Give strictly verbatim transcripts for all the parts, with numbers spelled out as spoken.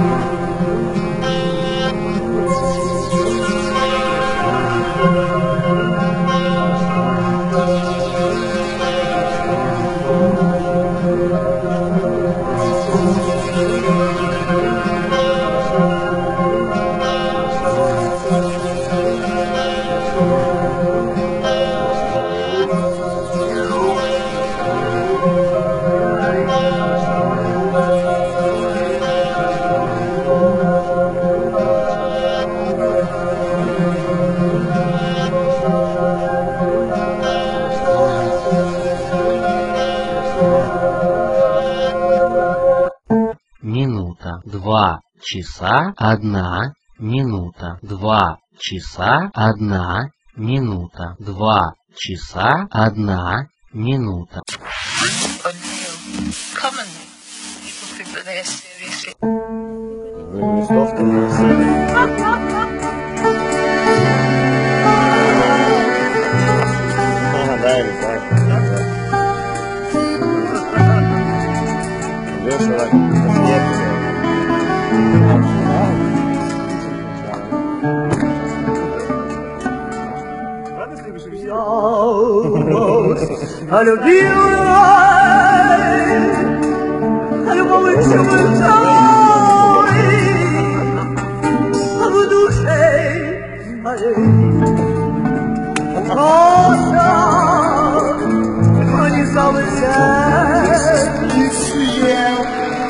Минута, два часа, одна минута, два часа, одна минута, два часа, одна минута. А любила, а любовь чужой, а в душе просто пронизалась и съел.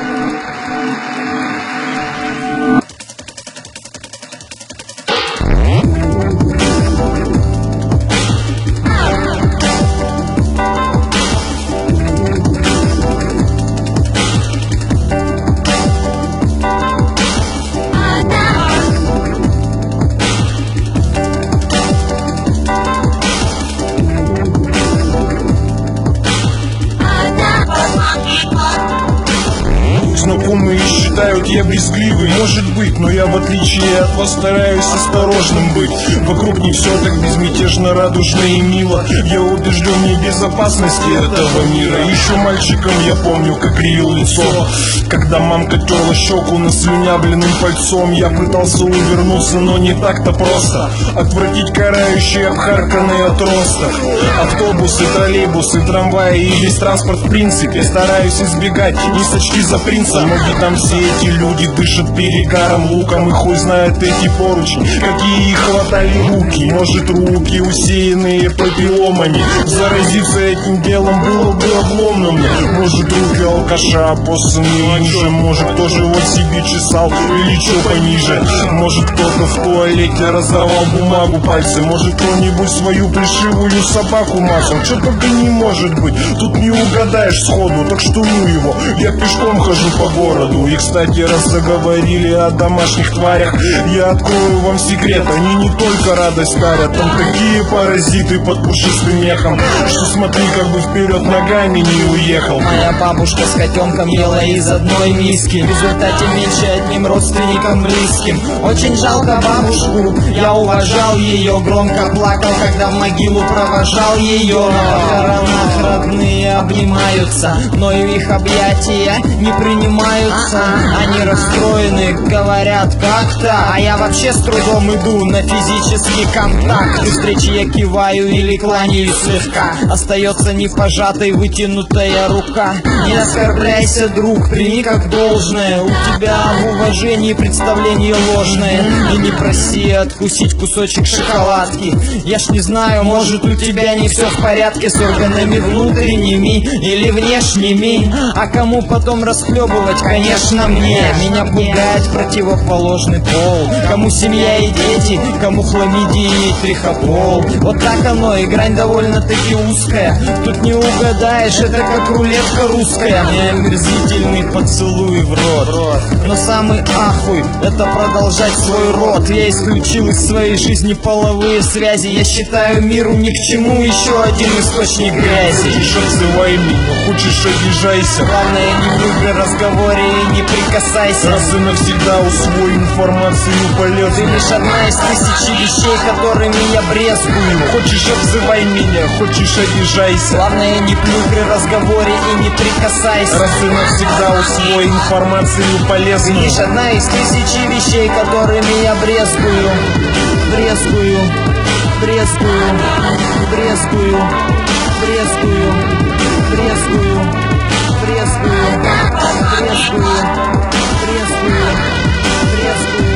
Знакомые считают, я брезгливый, может быть, но я в отличие от вас стараюсь осторожным быть. Вокруг не все так безмятежно, радужно и мило. Я убежден в небезопасности этого мира. Еще мальчиком я помню, как кривил лицо, когда мамка терла щеку наслюнявленным пальцом. Я пытался увернуться, но не так-то просто отвратить карающие обхарканные от роста. Автобусы, троллейбусы, трамваи и весь транспорт в принципе стараюсь избегать, не сочти за принца. Ноги там все эти люди дышат перегаром, луком, и хуй знает эти поручни, какие их хватали руки. Может, руки, усеянные папилломами, заразиться этим делом было бы обломно мне. Может, руки алкаша, опоссанные ниже, может, тоже вот себе чесал или чё пониже. Может, кто-то в туалете разорвал бумагу пальцы, может, кто-нибудь свою плешивую собаку мазал. Чё только не может быть, тут не угадаешь сходу, так что ну его, я пешком хожу по городу. И, кстати, раз заговорили о домашних тварях, я открою вам секрет, они не только радость дарят. Там такие паразиты под пушистым мехом, что смотри, как бы вперед ногами не уехал. Моя бабушка с котенком ела из одной миски, в результате меньше одним родственникам близким. Очень жалко бабушку, я уважал ее, громко плакал, когда в могилу провожал ее. На похоронах родные обнимаются, но и их объятия не принимаются. Они расстроены, говорят как-то, а я вообще с трудом иду на физический контакт. При встрече я киваю или кланяюсь слегка, остается непожатой вытянутая рука. Не оскорбляйся, друг, прими как должное, у тебя в уважении представление ложное. И не проси откусить кусочек шоколадки, я ж не знаю, может, у тебя не все в порядке с органами внутренними или внешними. А кому потом расхлебывать, конечно, мне. Меня пугает противоположный пол, кому семья и дети, кому хламидии и трихопол. Вот так оно, и грань довольно-таки узкая, тут не угадаешь, это как рулетка русская. Мне омерзительный поцелуй в рот, но самый ахуй — это продолжать свой род. Я исключил из своей жизни половые связи, я считаю миру ни к чему еще один источник грязи. Хочешь, отзывай меня, хочешь, обижайся, главное, не в разговоре и не прикасайся. Раз Раз и навсегда усвой информацию Ты полезную. лишь одна из тысячи вещей, которыми я брезгую. Хочешь обзывай меня, хочешь обижайся. Главное, не плюй при разговоре и не прикасайся. Раз и навсегда усвой информацию Ты полезную. лишь одна из тысячи вещей, которыми я брезгую. Брезгую, брезгую, брезгую, брезгую, брезгую, брезгую, брезгую, брезгую, брезгую, брезгую,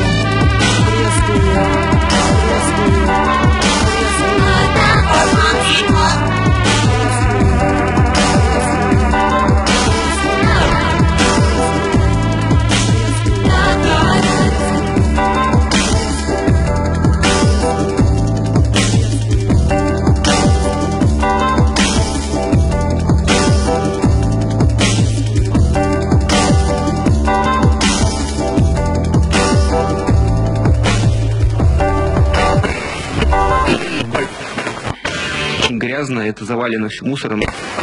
Грязно, это завалено все мусором.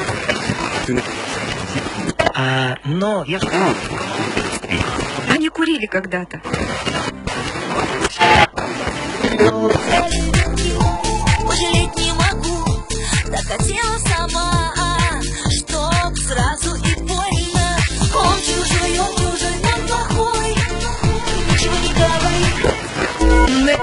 А, но я... Они курили когда-то. Пожалеть не могу, так хотела сама, чтоб сразу и больно. Он чужой, он чужой, он плохой, ничего не говори.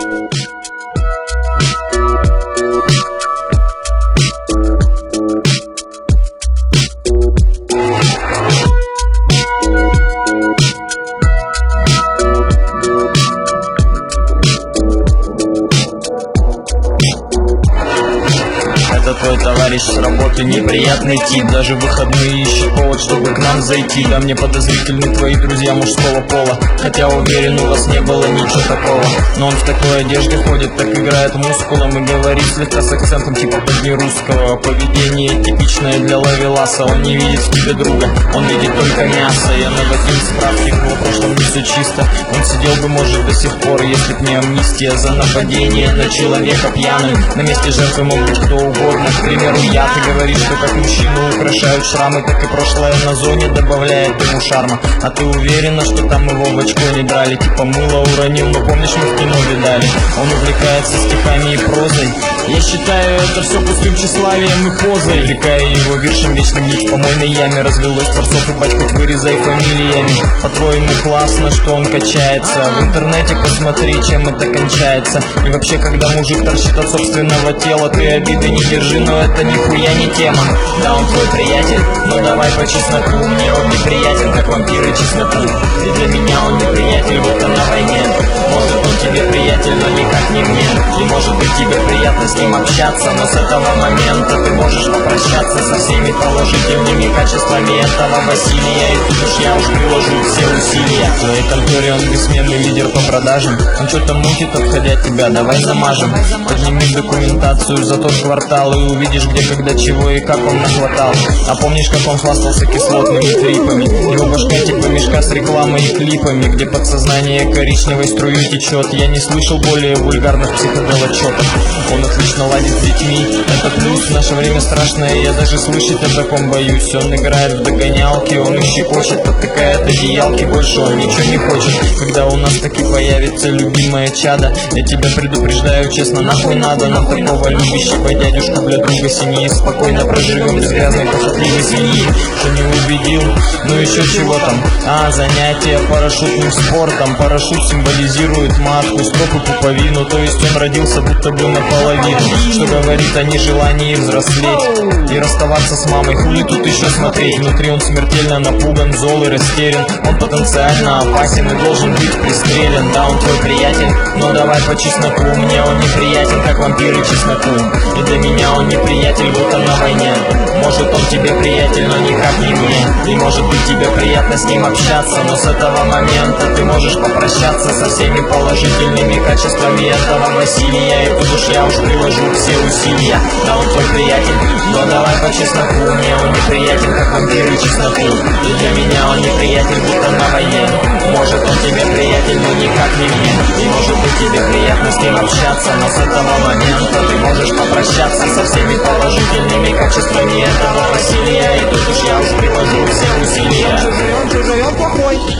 Твой товарищ с работы неприятный тип. Даже в выходные ищет повод, чтобы к нам зайти. Да мне подозрительны твои друзья мужского пола. Хотя уверен, у вас не было ничего такого. Но он в такой одежде ходит, так играет мускулом и говорит слегка с акцентом типа подрусского. Поведение типичное для ловеласа. Он не видит в тебе друга, он видит только мясо. Я наводил справки, в его прошлом не все чисто. Он сидел бы, может, до сих пор, если б не амнистия за нападение на человека пьяным. На месте жертвы мог быть кто угодно. К примеру, я, ты говоришь, что как мужчину украшают шрамы, так и прошлое на зоне добавляет ему шарма. А ты уверена, что там его в очко не драли? Типа мыло уронил, но помнишь, мы в кино видали. Он увлекается стихами и прозой. Я считаю, это все пустым тщеславием и позой. Увлекая его виршем вечным нить в помойной яме. Развелось творцов и бать хоть вырезай фамилиями. По-твоему классно, что он качается? В интернете посмотри, чем это кончается. И вообще, когда мужик торчит от собственного тела, ты обиды не держи, но это нихуя не тема. Да, он твой приятель, но давай по чесноку. Мне он неприятен, как вампиры чесноку. И для меня он неприятель, будто на войне. Может, он тебе приятель, но никак не мне. И может быть тебе приятно с ним общаться, но с этого момента ты можешь попрощаться со всеми положительными качествами этого Василия. И тут уж я уж приложу все усилия. В твоей конторе он бессменный лидер по продажам. Он что-то мутит, обходя тебя, давай замажем. Подними документацию за тот квартал и увидишь, где, когда, чего и как он нахватал. А помнишь, как он хвастался кислотными трипами? Его башка типа мешка с рекламой и клипами, где подсознание коричневой струей течет. Я не слышал более вульгарных психодел-отчетов. Он отлично ладит с детьми, это плюс. В наше время страшное, я даже слышать о таком боюсь. Он играет в догонялки, он их щекочет, подтыкает одеялки. Больше он ничего не хочет. Когда у нас таки появится любимое чадо, я тебя предупреждаю, честно, нахуй надо нам такого любящего дядюшку для друга семьи. Спокойно проживем без грязной похотливой семьи. Что не убедил? Ну еще чего там? А, занятия парашютным спортом. Парашют символизирует матку, стопы, пуповину. То есть он родился будто бы наполовину. Что говорит о нежелании взрослеть и расставаться с мамой. Хули тут еще смотреть? Внутри он смертельно напуган, зол и растерян. Он потенциально опасен и должен быть пристрелен. Да, он твой приятель, но давай по чесноку. Мне он неприятен, как вампиры чесноку. И для меня он неприятель, будто на войне. Может, он тебе приятель, но никак не мне. И может быть тебе приятно с ним общаться, но с этого момента ты можешь попрощаться со всеми положительными качествами этого Василия. И тут уж я уж приложу все усилия. Да, он твой приятель, но давай по чесноку. Мне он неприятен, как вампиры чесноку. И для меня он неприятель, будто на войне. Может, он тебе приятель, но никак не мне. И может быть тебе приятно с ним общаться, но с этого момента ты можешь попрощаться со всеми положительными качествами этого Василия. И тут уж я уж приложу все усилия. Он чужой, он чужой, он плохой.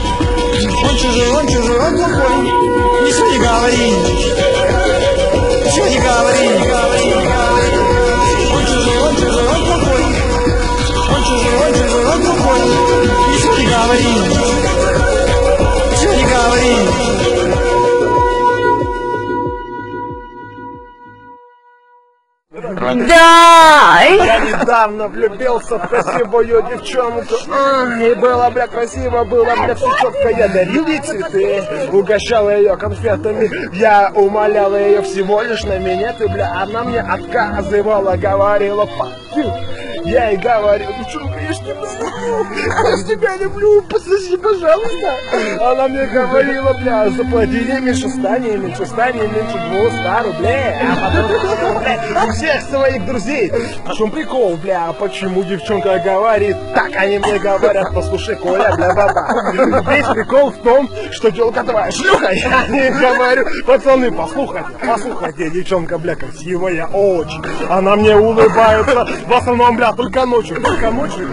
Он чужой, он чужой, он плохой. Ничего не говори. Ничего не говори, не говори, не говори. Он чужой, он чужой, он плохой. Он чужой, он чужой, он плохой. Ничего не говори. Ничего не говори. Да! Я недавно влюбился в красивую девчонку. И было, бля, красиво, было, бля, все четко. Я дарил ей цветы, угощал ее конфетами. Я умолял ее всего лишь на минеты, бля. Она мне отказывала, говорила, фу. Я ей говорю, девчонка, я ж тебя люблю, я ж тебя люблю, пососи, пожалуйста. Она мне говорила, бля, заплати ей меньше стани, меньше стани, меньше двухсот рублей. А потом, бля, у всех своих друзей. В чем прикол, бля, почему девчонка говорит так, они мне говорят, послушай, Коля, бля, баба. Весь прикол в том, что телка твоя шлюха. Я не говорю, пацаны, послушайте, послушайте, девчонка, бля, красивая, очень. Она мне улыбается, в основном, бля, только ночью, только ночью.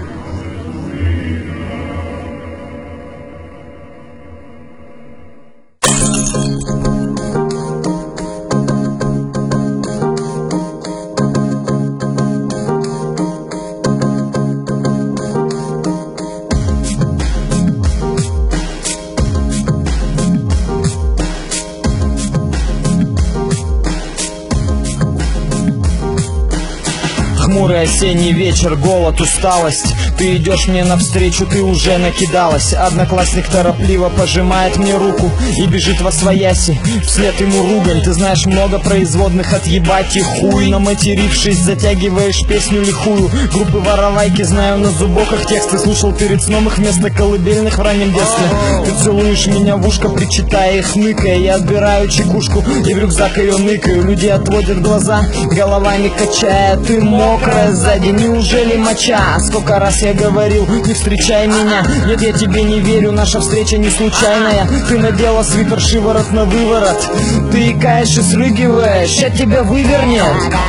Хмурый осенний вечер, голод, усталость. Ты идешь мне навстречу, ты уже накидалась. Одноклассник торопливо пожимает мне руку и бежит во свояси. Вслед ему ругань, ты знаешь много производных от ебать и хуй. Наматерившись, затягиваешь песню лихую. Группы воровайки знаю на зубоках тексты. Слушал перед сном их вместо колыбельных в раннем детстве. Ты целуешь меня в ушко, причитая и хныкая. Я отбираю чекушку и в рюкзак ее ныкаю. Люди отводят глаза, головами качая. Ты мокрая сзади, неужели моча? Сколько раз я говорил, не встречай меня. Нет, я тебе не верю, наша встреча не случайная. Ты надела свитер шиворот на выворот. Ты икаешь и срыгиваешь, ща тебя вывернет.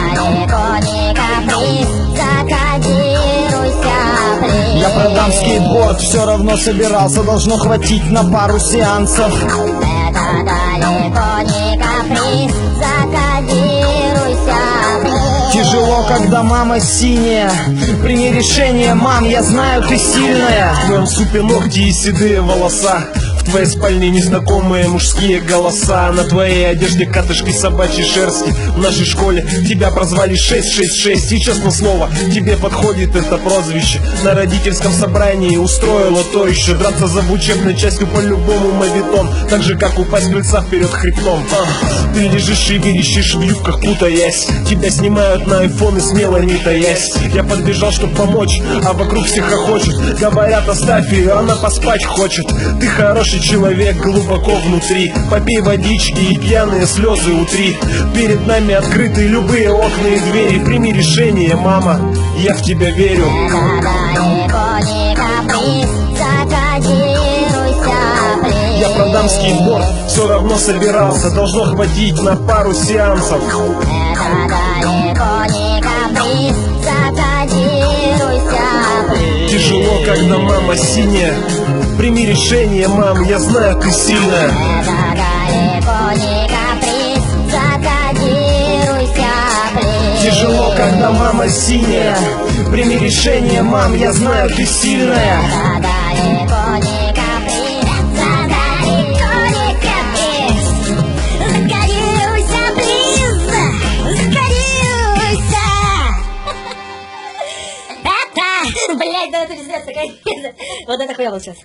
Я продам скейтборд, все равно собирался. Должно хватить на пару сеансов. Это далеко не каприз, закодируйся. Тяжело, когда мама синяя. Прими решение, мам, я знаю, ты сильная. В твоем супе ногти и седые волоса. В твоей спальне незнакомые мужские голоса. На твоей одежде катышки собачьей шерсти. В нашей школе тебя прозвали шесть шесть шесть. И честно слово, тебе подходит это прозвище. На родительском собрании устроила то еще. Драться за учебной частью по-любому мавитон. Так же, как упасть с крыльца вперед хребтом. а, Ты лежишь и верещишь в юбках, путаясь. Тебя снимают на айфон и смело не таясь. Я подбежал, чтоб помочь, а вокруг всех хохочут. Говорят, оставь ее, она поспать хочет. Ты хороший человек глубоко внутри. Попей водички и пьяные слезы утри. Перед нами открыты любые окна и двери. Прими решение, мама, я в тебя верю. Я продам скейтборд, все равно собирался. Должно хватить на пару сеансов. Тяжело, когда мама синяя. Прими решение, мам, я знаю, ты сильная. Тяжело, когда мама синяя. Прими решение, мам, я знаю, ты сильная. Блять, да это пиздец, такая... Вот это хуя был сейчас.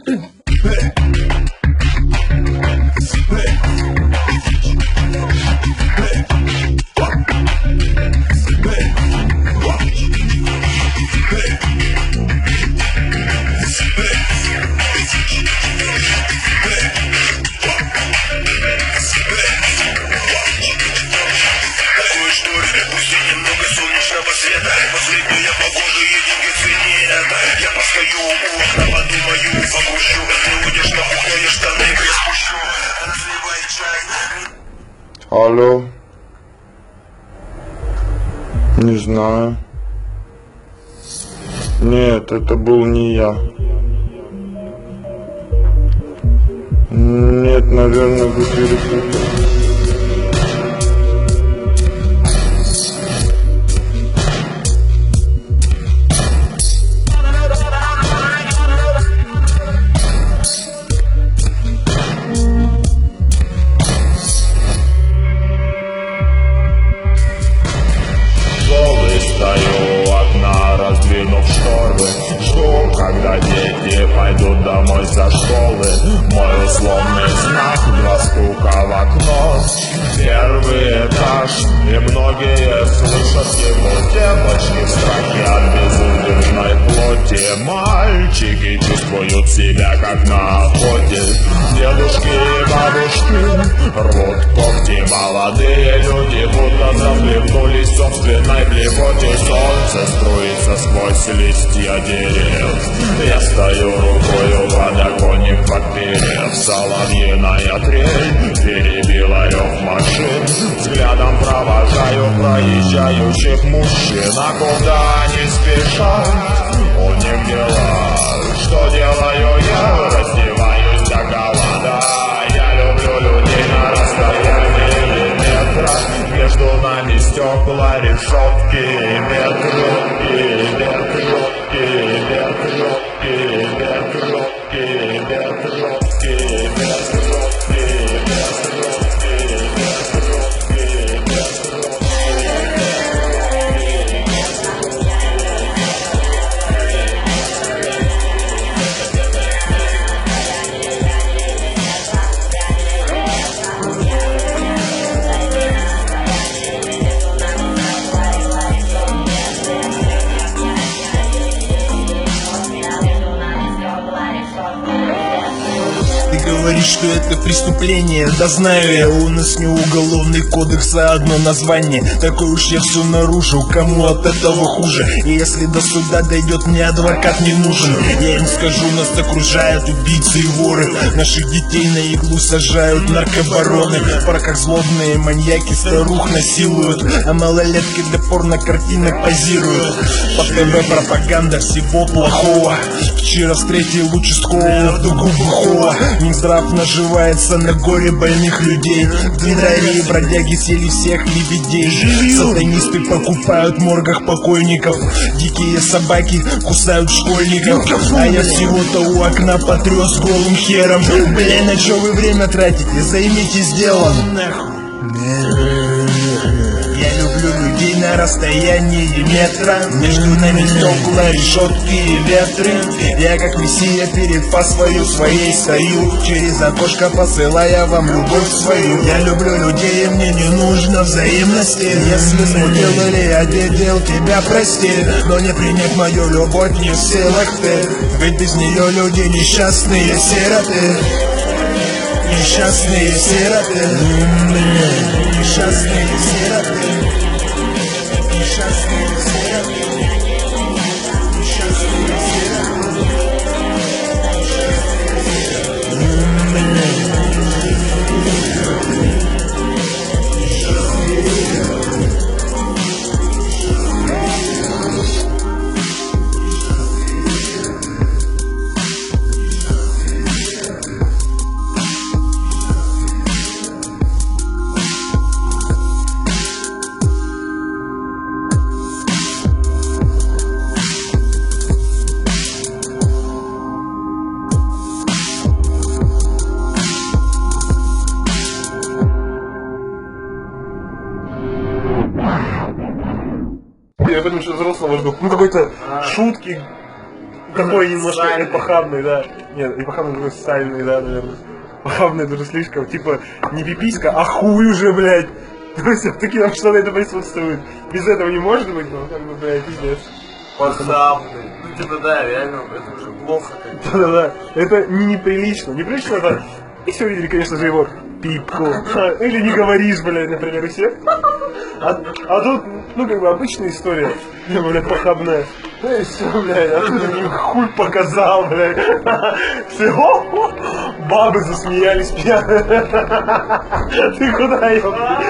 Алло. Не знаю. Нет, это был не я. Нет, наверное, вы перепутали. Стою у окна, раздвинув шторы. Жду, когда дети пойдут домой со школы. Мой условный знак, два стука в окно. Первый этаж, и многие слышат его. Девочки в страхе от безудержной плоти. Мальчики чувствуют себя как на охоте. Дедушки и бабушки рвут когти. Молодые люди будто захлебнулись в собственной блевоте. Солнце струится сквозь листья дерев. Я стою рукою в подоконник подперев. Соловьиная трель перебила рев машин. Взглядом провожаю проезжающих мужчин. А куда они спешат? У них дела. Что делаю я? Раздеваюсь до голода. Я люблю людей на расстоянии метра. Между нами стекла, решетки, ветрюки, ветрюки, ветрюки, ветрюки, ветрюки, ветрюки, Говоришь, что это преступление, да знаю я, у нас не уголовный кодекс, а одно название. Такой уж я все наружу, кому от этого хуже. И если до суда дойдет, мне адвокат не нужен. Я им скажу, нас окружают убийцы и воры. Наших детей на иглу сажают наркобароны. Пора как злобные маньяки старух насилуют, а малолетки для порнокартинок позируют. По ТВ пропаганда всего плохого. Вчера встретил участкового в дугу бухого. Минздрав наживается на горе больных людей. Двидари и бродяги съели всех лебедей. Сатанисты покупают в моргах покойников. Дикие собаки кусают школьников. А я всего-то у окна потряс голым хером. Бля, на чё вы время тратите? Займитесь делом. Я люблю людей на расстоянии метра. Между нами стекла, решетки и ветры. Я как мессия перед паствою своей стою, через окошко посылая вам любовь свою. Я люблю людей, и мне не нужно взаимности. Если смутил или обидел, тебя прости, но не принять мою любовь не в силах ты. Ведь без нее люди несчастные сироты. Несчастные сироты. Несчастные сироты. Несчастные сироты. Несчастные сироты. Я поэтому что взрослого жду. Ну какой-то шутки, такой немножко эпохабный, да. Нет, эпохабный такой социальный, да, наверное. Эпохабный даже слишком, типа, не пиписька, а хуй уже, блядь. То есть таки там что-то это присутствует. Без этого не может быть, но как бы, блядь, пиздец. Подставный. Ну типа да, реально, это уже плохо как-то. Да-да-да, это не неприлично. Неприлично это... И все видели, конечно же, его пипку. Или не говоришь, блядь, например, и все. А, а тут, ну, как бы обычная история, блядь, похабная. Ну и все, блядь, а тут мне хуй показал, блядь. Все, бабы засмеялись пьяные. Ты куда, ёпки?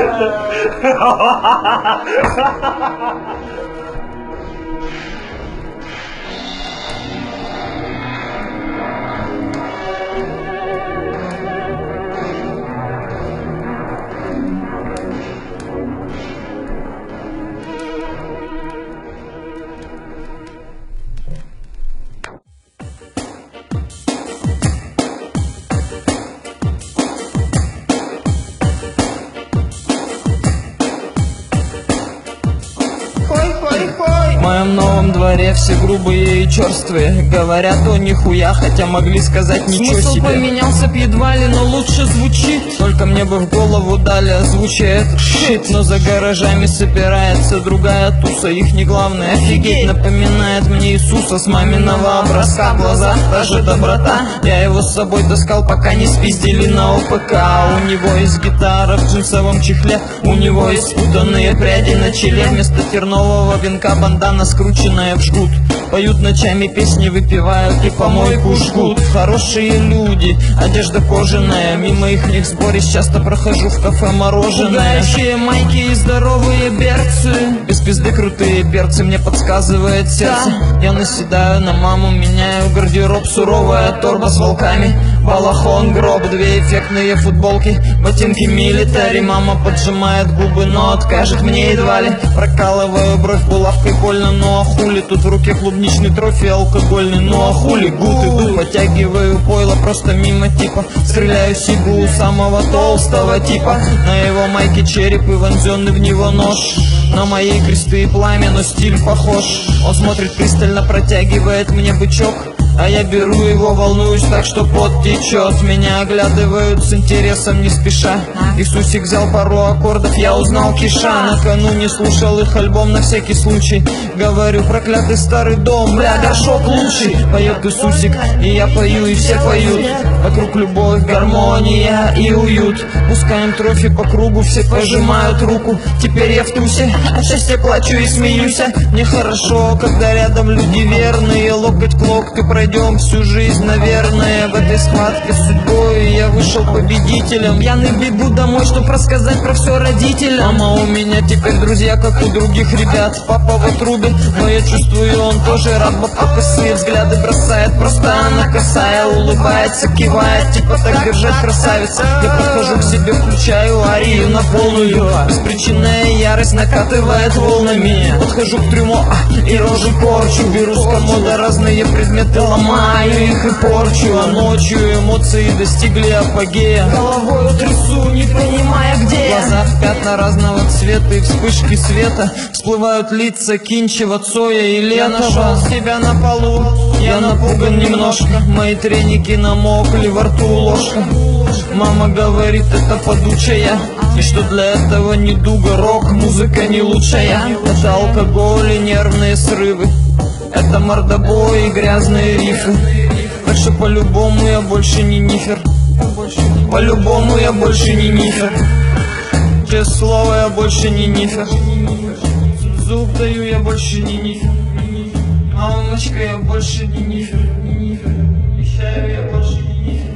дворе все грубые и черствые. Говорят, о нихуя, хотя могли сказать ничего Смысл себе. поменялся б едва ли, но лучше звучит. Только мне бы в голову дали озвучивая этот шит. Но за гаражами собирается другая туса. Их не главное офигеть, напоминает мне Иисуса с маминого образка. В глазах та же доброта. Я его с собой таскал, пока не спиздили на ОПК. У него есть гитара в джинсовом чехле, у него есть спутанные пряди на челе. Вместо тернового венка бандана, скрученная в жгут. Поют ночами песни, выпивают и помойку жгут. Хорошие люди, одежда кожаная. Мимо их них сборище часто прохожу в кафе мороженое. Пугающие майки и здоровые берцы. Без пизды крутые перцы, мне подсказывает сердце. Я наседаю на маму, меняю гардероб. Суровая торба с волками, балахон, гроб, две эффектные футболки, ботинки милитари. Мама поджимает губы, но откажет мне едва ли. Прокалываю бровь булавкой больно, ну а хули. Тут в руке клубничный трофей алкогольный, ну а хули. Гуд иду, подтягиваю пойло просто мимо типа. Стреляю сигу у самого толстого типа. На его майке череп и вонзенный в него нож. На моей кресты и пламя, но стиль похож. Он смотрит пристально, протягивает мне бычок. А я беру его, волнуюсь так, что пот течет. Меня оглядывают с интересом не спеша. Иисусик взял пару аккордов, я узнал Киша. Накануне слушал их альбом на всякий случай. Говорю, проклятый старый дом, бля, горшок лучший. Поет Иисусик, и я пою, и все поют. Вокруг любовь, гармония и уют. Пускаем трофи по кругу, все пожимают руку. Теперь я в тусе, от счастья плачу и смеюсь. Мне хорошо, когда рядом люди верные. Локоть к локтю пройдем всю жизнь, наверное. В этой схватке с судьбой я вышел победителем. Пьяный бегу домой, чтоб рассказать про все родителям. Мама у меня теперь друзья, как у других ребят. Папа в отрубе, но я чувствую, он тоже рад. Бабка косые взгляды бросает, просто она косая. Улыбается, кивает, типа так держать, красавица. Я подхожу к себе, включаю арию на полную. Беспричинная ярость накатывает волнами. Подхожу к трюму, а, и рожу корчу. Беру с комода разные предметы, ломаю их и порчу. А ночью эмоции достигли апогея. Головой трясу, не понимая где. В глазах пятна разного цвета и вспышки света. Всплывают лица Кинчева, Цоя и Летова. Я нашел себя на полу, я напуган немножко. Мои треники намокли, во рту ложка. Мама говорит, это подучая, и что для этого недуга рок, музыка не лучшая. Это алкоголь и нервные срывы, это мордобой и грязные рифы. Так что по-любому я больше не нифер. По-любому я больше не нифер. Честное слово, я больше не нифер. Зуб даю, я больше не нифер. Мамочка, я больше не нифер. Обещаю, я больше не нифер.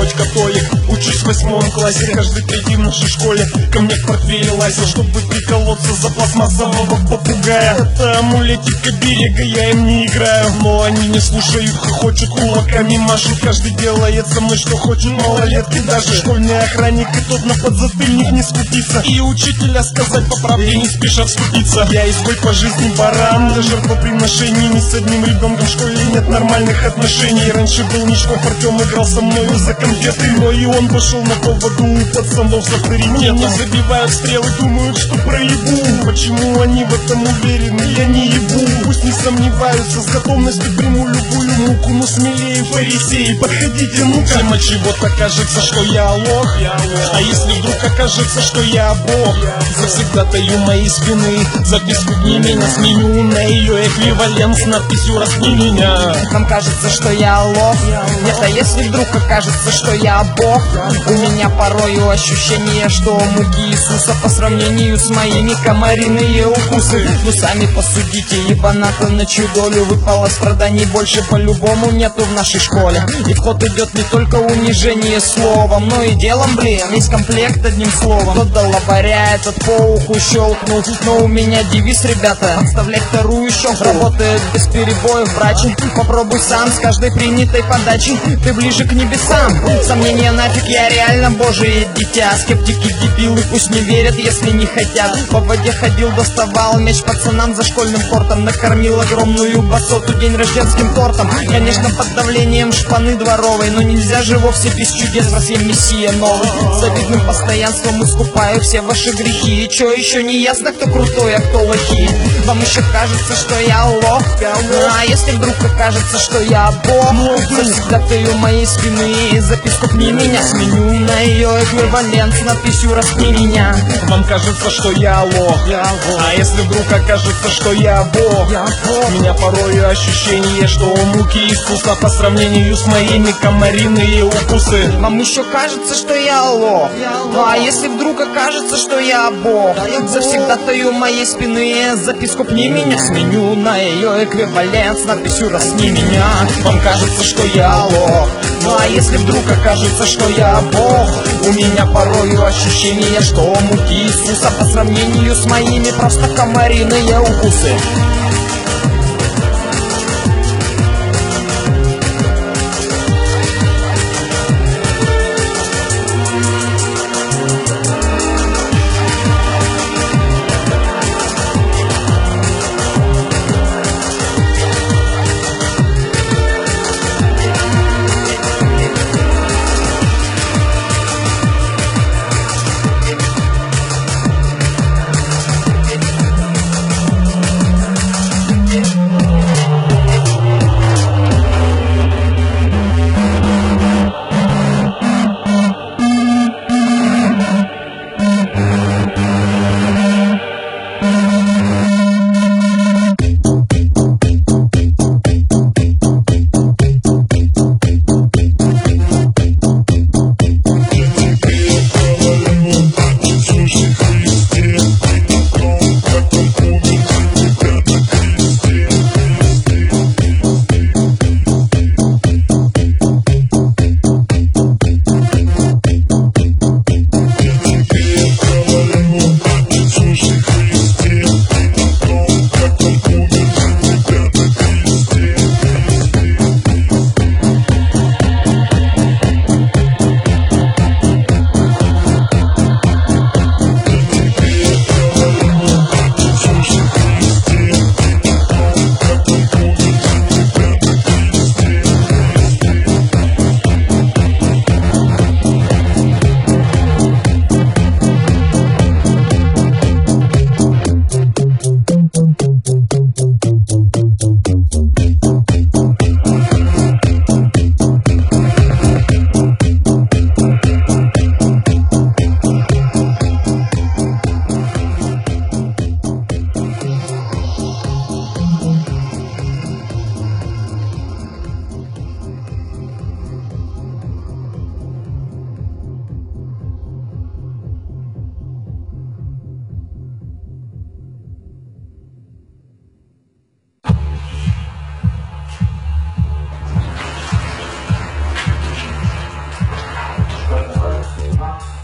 пачка тоек. Учусь в восьмом классе, каждый третий в нашей школе ко мне в портфеле лазил, чтобы приколоться за пластмассового попугая. Это амулетика берега, я им не играю, но они не слушают, хохочут, кулаками машут. Каждый делает со мной что хочет, малолетки, даже школьный охранник, и тот на подзатыльник не скупится. И учителя сказать по правде не спешат вступиться. Я изгой по жизни, баран, для жертвоприношений. Ни с одним ребенком в школе нет нормальных отношений. Раньше был Мишков, Артем играл со мною за конфеты, но и он пошел на поводу у пацанов с авторитетом. Не забивают стрелы, думают, что проебу. Почему они в этом уверены, я не ебу. Пусть не сомневаются, с готовностью приму любую муку, но смелее фарисеи, подходите, ну-ка. Всем от чего-то кажется, что я лох, а если вдруг окажется, что я бог, завсегдатаю моей спины записку «Дни меня», сменю на ее эквивалент с надписью «Распни меня». Нам кажется, что я лох. Нет, а если вдруг окажется, что я бог, у меня порою ощущение, что муки Иисуса по сравнению с моими комариные укусы. Ну сами посудите, ибо нахуй на чью долю выпало страданий больше по-любому нету в нашей школе. И в ход идет не только унижение словом, но и делом, блин, весь комплект одним словом. Тот до лобаря, этот по уху щелкнул, но у меня девиз, ребята, отставлять вторую щелку. Работает без перебоев, брачи, попробуй сам, с каждой принятой подачи ты ближе к небесам. Сомнения нафиг, я реально божие дитя. Скептики дебилы пусть не верят, если не хотят. По воде ходил, доставал меч пацанам за школьным кортом, накормил огромную басоту день рожденским тортом. Конечно, под давлением шпаны дворовой, но нельзя же вовсе без чудес, раз я мессия новый. Завидным постоянством искупаю все ваши грехи. И чё еще не ясно, кто крутой, а кто лохи? Вам еще кажется, что я лох, а если вдруг окажется, что я бог, завсегдатаю моей спины записку «Пни меня», сменю на ее эквивалент с надписью «Распни меня». Вам кажется, что я лох, а если вдруг окажется, что я бог, у меня порою ощущение, что муки Иисуса по сравнению с моими комариные укусы. Вам еще кажется, что я лох, а если вдруг окажется, что я бог, завсегдатаю моей спины записку «Пни меня», сменю на ее эквивалент с надписью «Распни меня». Вам кажется, что я лох, а если вдруг окажется, что я бог, у меня порою ощущение, что муки Иисуса по сравнению с моими просто комариные укусы.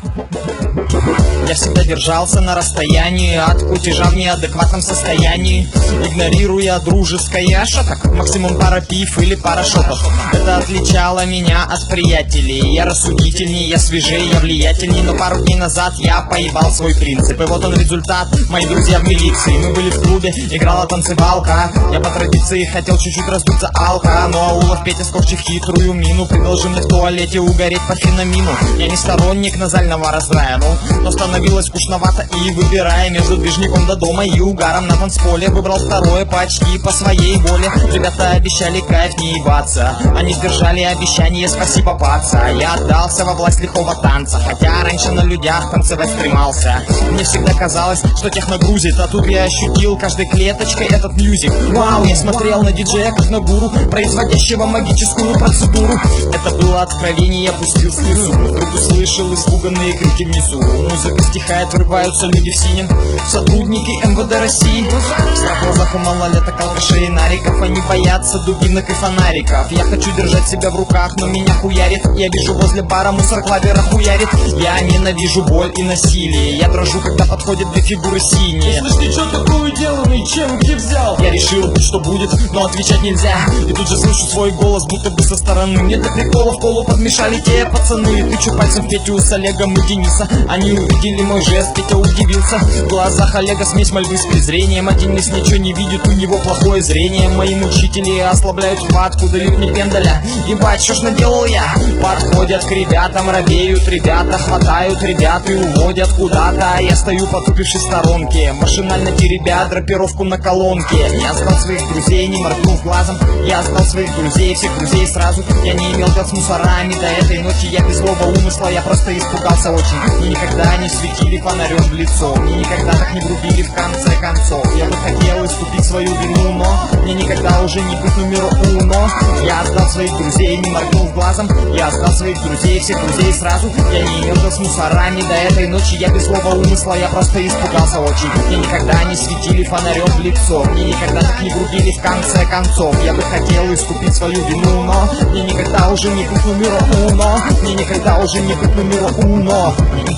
Я всегда держался на расстоянии от кутежа в неадекватном состоянии, игнорируя дружеское шаток, максимум пара пив или пара шотов. Это отличало меня от приятелей. Я рассудительнее, я свежее, я влиятельней. Но пару дней назад я поебал свой принцип. И вот он результат, мои друзья в милиции. Мы были в клубе, играла танцевалка. Я по традиции хотел чуть-чуть раздуться алка. Но Аулов Петя, скорчив хитрую мину, предложил мне в туалете угореть по феномену. Я не сторонник назального раздрая, ну, но становилось скучновато, и выбирая между движником до дома и угаром на танцполе, выбрал второе почти по своей воле. Ребята обещали кайф не ебаться, они сдержали обещание, спасибо, паца. Я отдался во власть лихого танца, хотя раньше на людях танцевать стремался. Мне всегда казалось, что техно грузит, а тут я ощутил каждой клеточкой этот мьюзик. Вау, я смотрел на диджея как на гуру, производящего магическую процедуру. Это было откровение, я пустил слезу, вдруг услышал испуганные крики внизу. Музыка стихает, врываются люди в синем, сотрудники эм вэ дэ России. Страх в глазах у малолеток, алкашей и нариков, они боятся дубинок и фонариков. Я хочу держать себя в руках, но меня хуярит. Я вижу возле бара мусор клавера хуярит. Я ненавижу боль и насилие, я дрожу, когда подходят две фигуры синие. Слышь, ты чё такое деланный, чем, где взял? Я решил, что будет, но отвечать нельзя. И тут же слышу свой голос, будто бы со стороны. Мне для прикола в колу подмешали те пацаны. Тычу пальцем в Петю с Олегом и Дениса. Они увидели мой жест, Петя удивился. В глазах Олега смесь мольбы с презрением. А Денис ничего не видит, у него плохое зрение. Мои мучители ослабляют хватку, дают мне пендаля. Ебать, что ж наделал я? Подходят к ребятам, робеют ребята, хватают ребят и уводят куда-то. А я стою, потупившись в сторонке, машинально теребя драпировку на колонке. Я сдал своих друзей, не моргнув глазом. Я сдал своих друзей, всех друзей сразу. Я не имел дел с мусорами до этой ночи. Я без злого умысла, я просто испугался очень. Мне никогда не светили фонарем в лицо, мне никогда так не грубили в конце концов. Я бы хотел искупить свою вину, но мне никогда уже не быть номеру уно. Я сдал своих друзей, не моргнув глазом. Я сдал своих друзей, всех друзей сразу. Я не имел дел с мусорами до этой ночи. Я без злого умысла, я просто испугался очень. Мне никогда не светили фонарем в лицо, мне никогда так не грубили в конце концов. Я бы хотел искупить свою вину, но мне никогда уже не быть номеру уно. Мне никогда уже не быть номеру уно.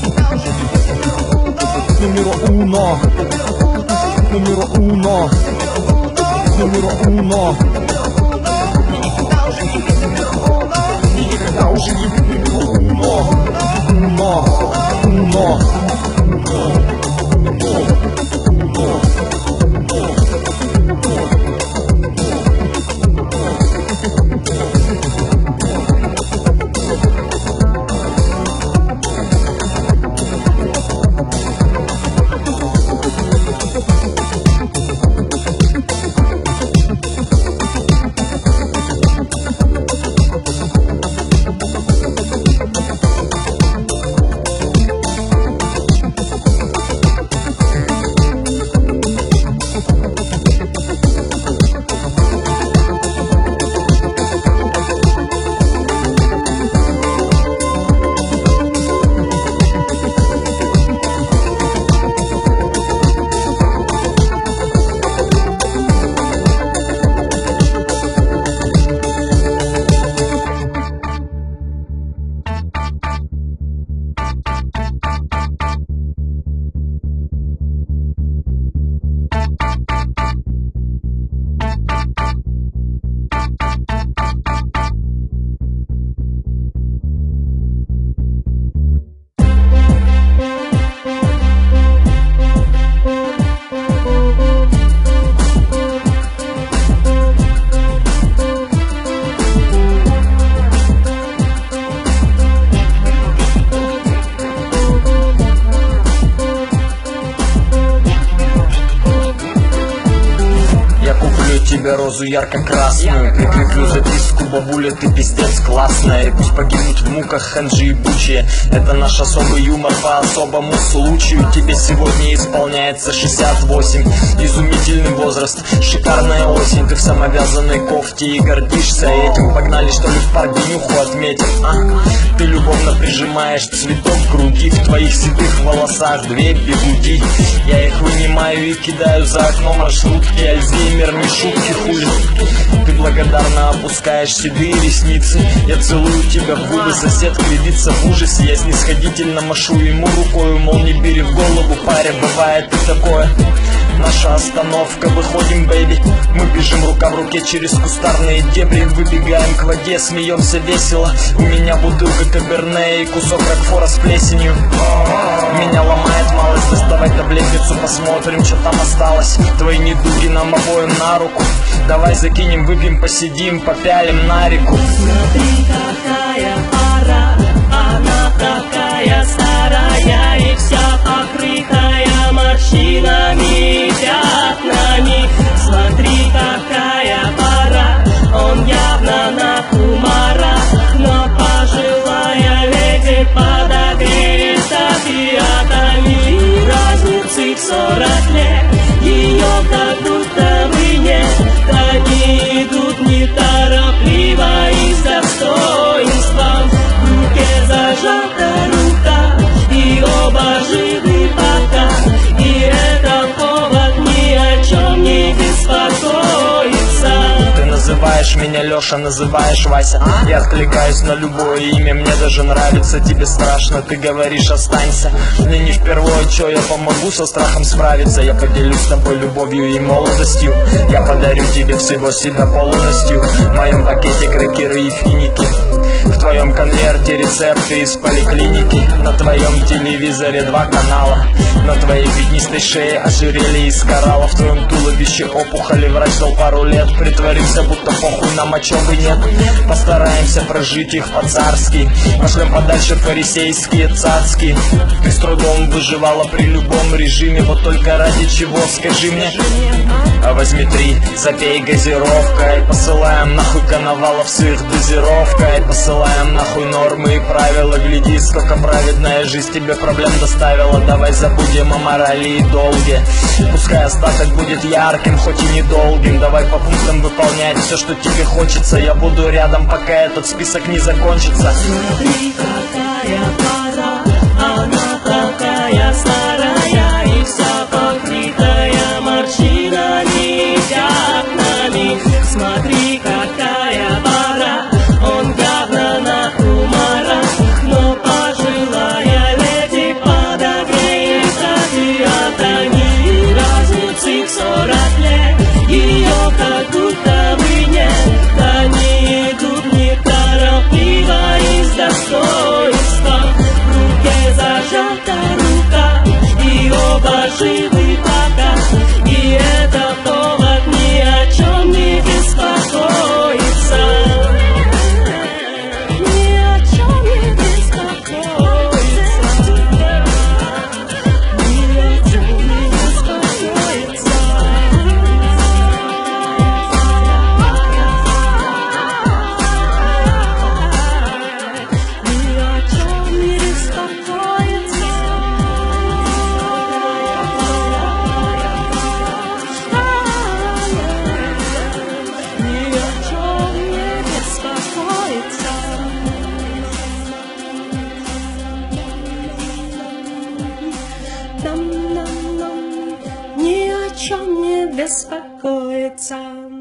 Numero uno, numero uno, numero uno. Никогда уже не будет numero uno, uno, uno. Розу ярко-красную, прикреплю записку: бабуля, ты пиздец классная. И пусть погибнут в муках ханжи и бучие. Это наш особый юмор по особому случаю. Тебе сегодня исполняется шестьдесят восемь. Изумительный возраст, шикарная осень. Ты в самовязанной кофте и гордишься этим. Погнали, что ли, в парк днюху отметим, а? Ты любовно прижимаешь цветок к груди. В твоих седых волосах две бигуди. Я их вынимаю и кидаю за окно маршрутки. Альцгеймер, не шутки, хули. Ты благодарно опускаешь седые ресницы. Я целую тебя в губы, сосед кривится в ужасе. Я снисходительно машу ему рукою, мол, не бери в голову, паря, бывает и такое. Наша остановка, выходим, бэйби. Мы бежим рука в руке через кустарные дебри. Выбегаем к воде, смеемся весело. У меня бутылка каберне и кусок рокфора с плесенью. Меня ломает малость, доставай таблетницу, посмотрим, что там осталось. Твои недуги нам обоим на руку. Давай закинем, выпьем, посидим, попялим на реку. Смотри, какая пора, она такая старая и вся покрытая морщинами, пятнами. Смотри, какая пора, он явно на кумара, но пожилая леди подогрета пиатами. Разницы в сорок лет, ее как будто бы нет. Они идут неторопливо и с достоинством. В руке зажата рука, и оба живы пока. И это повод ни о чем не беспокоиться. Ты называешь меня Леша, называешь Вася. Я откликаюсь на любое имя, мне даже нравится. Тебе страшно, ты говоришь останься. Мне не впервые, чё я помогу со страхом справиться. Я поделюсь с тобой любовью и молодостью. Я подарю тебе всего себя полностью. В моем пакете крекеры и финики, в твоем конверте рецепты из поликлиники. На твоем телевизоре два канала, на твоей пятнистой шее ожерелье из коралла. В твоем туловище опухоли, врач дал пару лет. Притворимся, будто похуй нам, о чем и нет. Постараемся прожить их по-царски. Пошлем подальше фарисейские цацки. Ты с трудом выживала при любом режиме. Вот только ради чего, скажи мне. А возьми три, запей газировкой. Посылаем нахуй коновалов с их дозировкой. Посылаем нахуй нормы и правила. Гляди, сколько праведная жизнь тебе проблем доставила. Давай забудем о морали и долге. Пускай остаток будет ярким, хоть и недолгим. Давай по пунктам выполнять все, что тебе хочется. Я буду рядом, пока этот список не закончится. Смотри, какая пора, она такая старая и вся покрытая морщинами, пятнами. Смотри, какая пора, он явно на кумара, но пожилая леди подогрета пиатами. Разницы в сорок лет, ее как будто бы нет. Они идут неторопливо и с достоинством. В руке зажата рука, и оба живы пока. И это повод ни о чем не беспокоиться. Ни о чем не беспокоиться. Ни о чем не беспокоиться. Ни о чем не беспокоиться. Ни о чем не беспокоиться. Нам-нам-нам. Ни о чем не беспокоиться.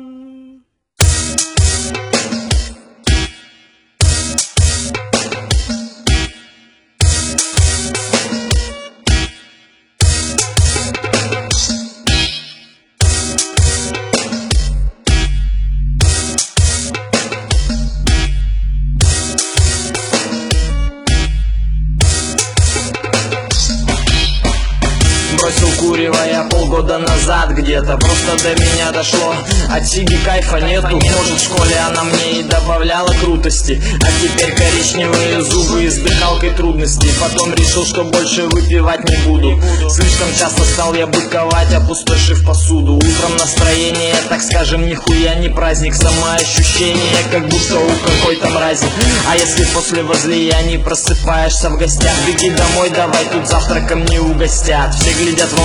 Бросил курево я полгода назад где-то. Просто до меня дошло, от сиги кайфа нету. Может, в школе она мне и добавляла крутости, а теперь коричневые зубы и с дыхалкой трудностей. Потом решил, что больше выпивать не буду. Слишком часто стал я быковать, опустошив посуду. Утром настроение, так скажем, нихуя не праздник. Самоощущение, как будто у какой-то мрази. А если после возлияний просыпаешься в гостях, беги домой, давай тут завтраком не угостят. Все глядят волком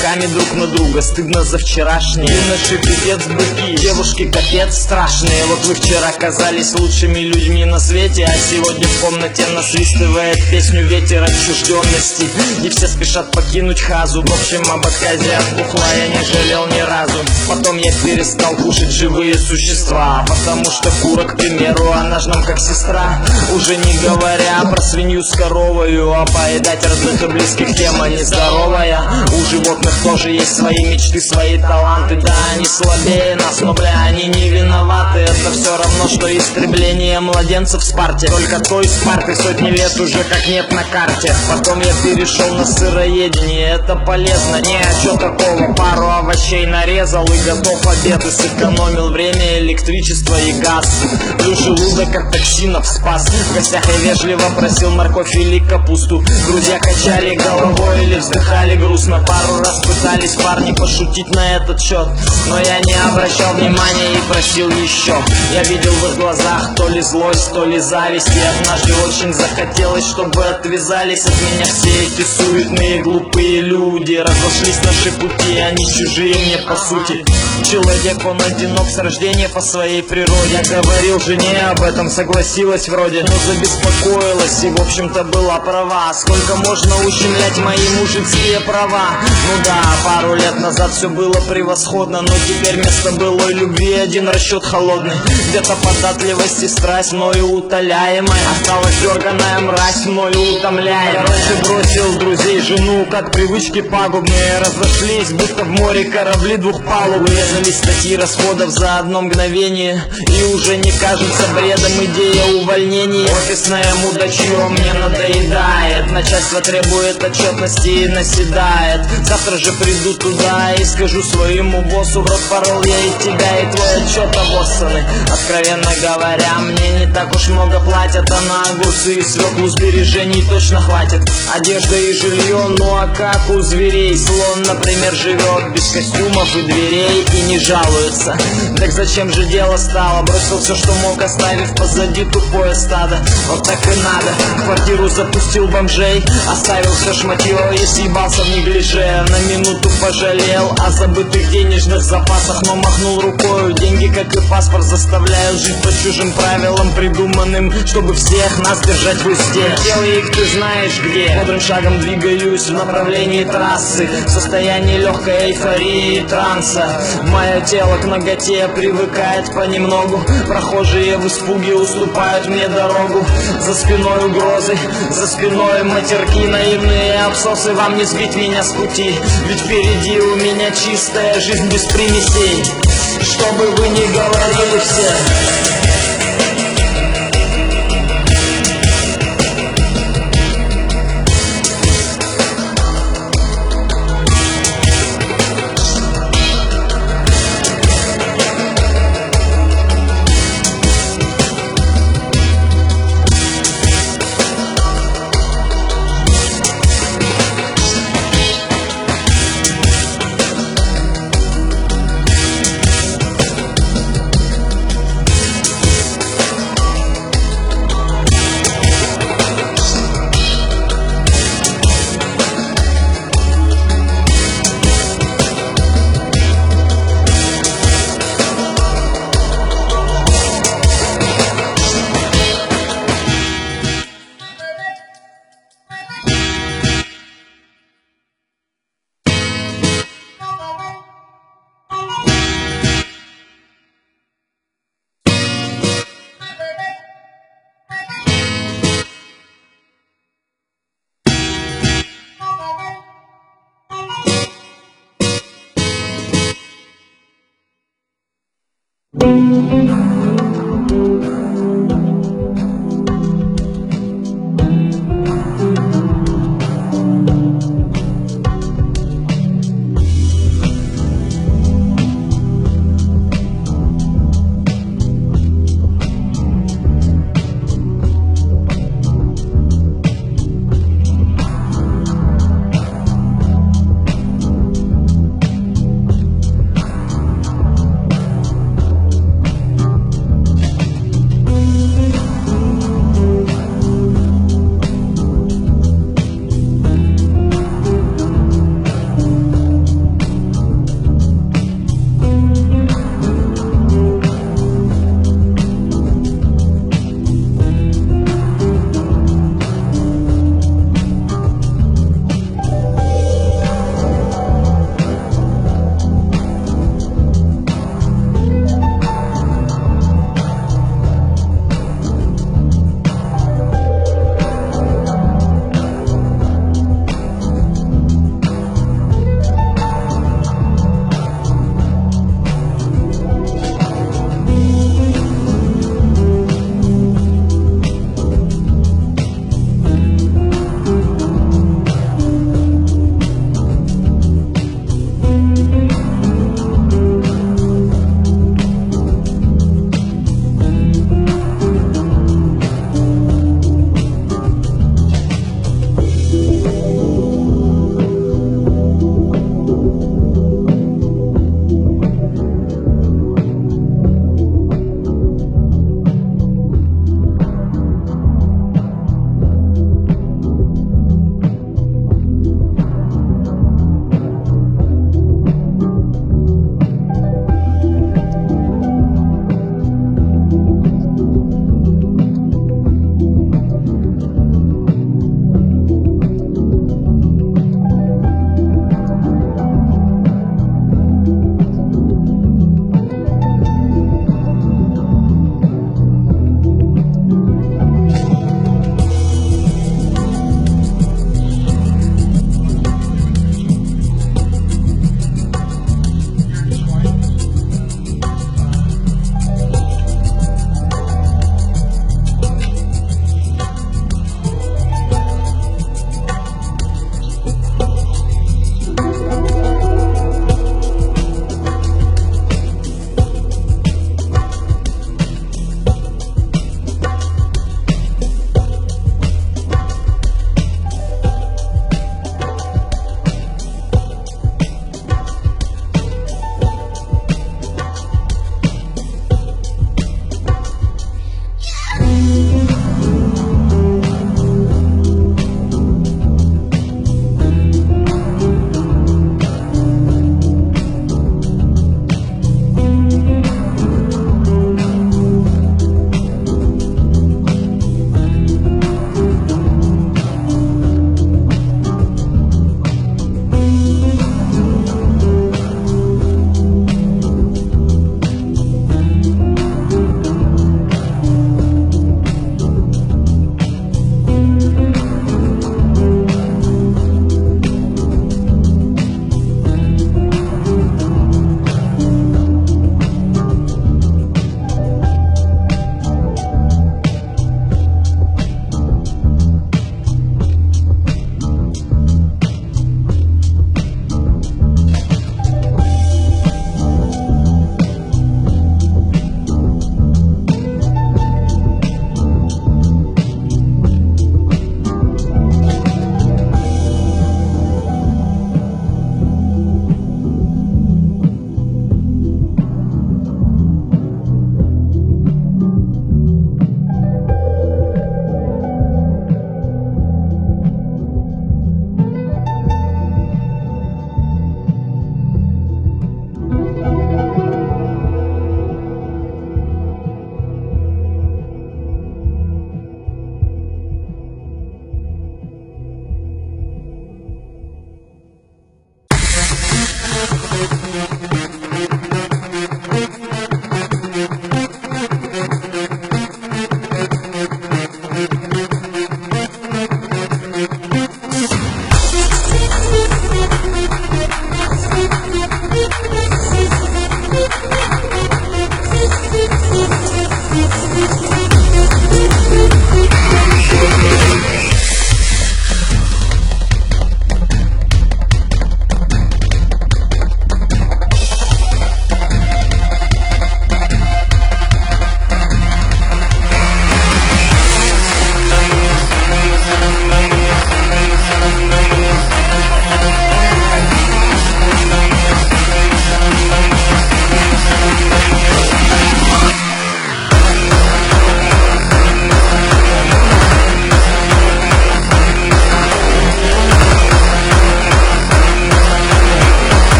руками друг на друга, стыдно за вчерашнее. Юноши пипец быки, девушки капец страшные. Вот вы вчера казались лучшими людьми на свете, а сегодня в комнате насвистывает песню ветер отчужденности. И все спешат покинуть хазу. В общем, об отказе от бухла я не жалел ни разу. Потом я перестал кушать живые существа, потому что кура, к примеру, она ж нам как сестра. Уже не говоря про свинью с коровою, а поедать родных и близких тема нездоровая. У животных тоже есть свои мечты, свои таланты. Да, они слабее нас, но, бля, они не виноваты. Это все равно, что истребление младенцев в Спарте. Только той Спарты сотни лет уже как нет на карте. Потом я перешел на сыроедение, это полезно. Не, а чё такого, пару овощей нарезал и готов обед. И сэкономил время, электричество и газ. Плюс желудок от токсинов спас. В гостях я вежливо просил морковь или капусту. Друзья качали головой или вздыхали грустно. Пару раз пытались парни пошутить на этот счет, но я не обращал внимания и просил еще. Я видел в их глазах то ли злость, то ли зависть. И однажды очень захотелось, чтобы отвязались от меня все эти суетные глупые люди. Разошлись наши пути, они чужие мне по сути. Человек, он одинок с рождения по своей природе. Я говорил жене об этом, согласилась вроде, но забеспокоилась и в общем-то была права. Сколько можно ущемлять мои мужицкие права? Ну да, пару лет назад все было превосходно, но теперь вместо былой любви один расчет холодный. Где-то податливость и страсть мною утоляемая, осталась дерганая мразь, мною утомляемая. Я раньше бросил друзей, жену, как привычки пагубные. Разошлись, будто в море корабли двухпалубы. Резались статьи расходов за одно мгновение, и уже не кажется бредом идея увольнений. Офисное мудачье мне надоедает, начальство требует отчетности и наседает. Завтра же приду туда и скажу своему боссу: в рот порол я и тебя, и твой отчет обоссаны. Откровенно говоря, мне не так уж много платят, а на огурцы и свеклу сбережений точно хватит. Одежда и жилье, ну а как у зверей? Слон, например, живет без костюмов и дверей и не жалуется. Так зачем же дело стало? Бросил все, что мог, оставив позади тупое стадо. Вот так и надо. В квартиру запустил бомжей, оставил все шматье и съебался в неглиже. На минуту пожалел о забытых денежных запасах, но махнул рукою. Деньги, как и паспорт, заставляют жить по чужим правилам, придуманным, чтобы всех нас держать в узде. Хотел их ты знаешь где. Бодрым шагом двигаюсь в направлении трассы, в состоянии легкой эйфории и транса. Мое тело к наготе привыкает понемногу. Прохожие в испуге уступают мне дорогу. За спиной угрозы, за спиной матерки, наивные абсосы. Вам не сбить меня с пути, ведь впереди у меня чистая жизнь без примесей. Что бы вы ни говорили все.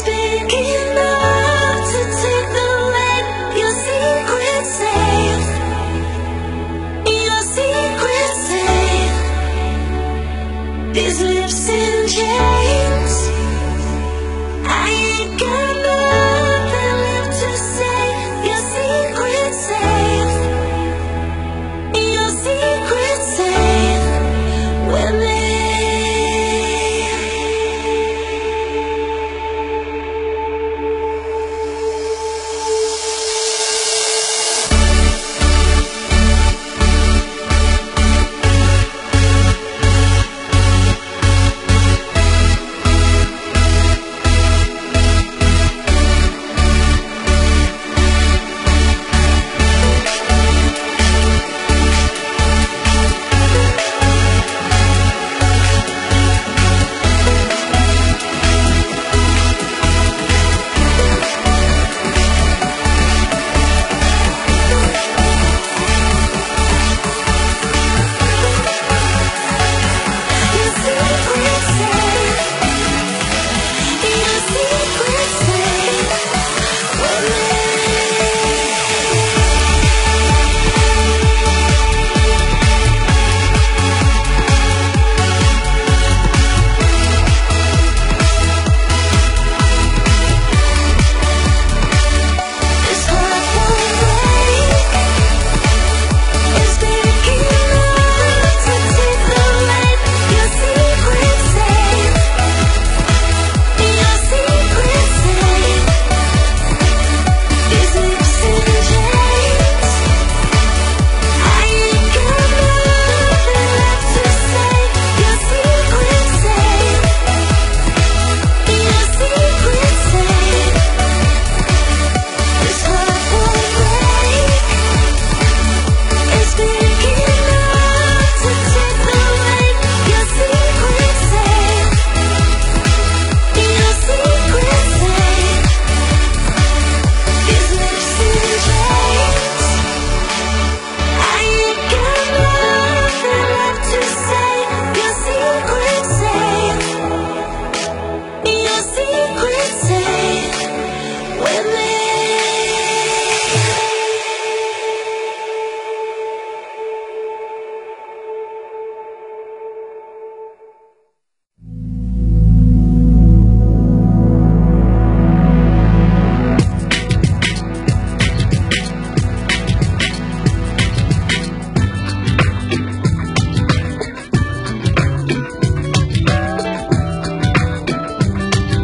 is big enough to take the lead. Your secret safe. Your secret safe. These lips in chains. I ain't got nothing left to say. Your secret safe. Your secret safe with me. Secret